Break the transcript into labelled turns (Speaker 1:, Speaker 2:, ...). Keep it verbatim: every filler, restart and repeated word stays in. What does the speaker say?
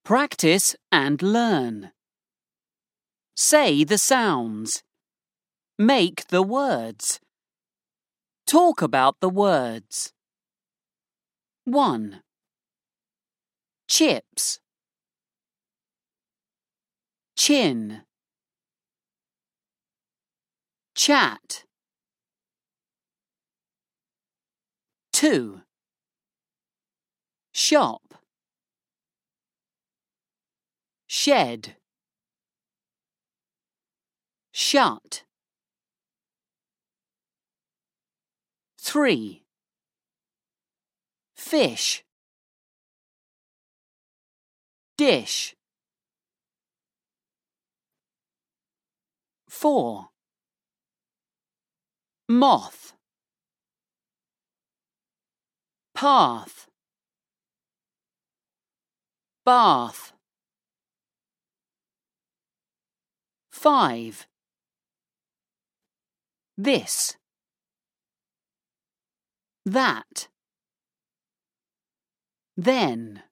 Speaker 1: Practice and learn. Say the sounds. Make the words. Talk about the words. one. Chips. Chin. Chat. two. Shop. Shed. Shut. three. Fish. Dish. four. Moth. Path. Bath. five. This. That. Then.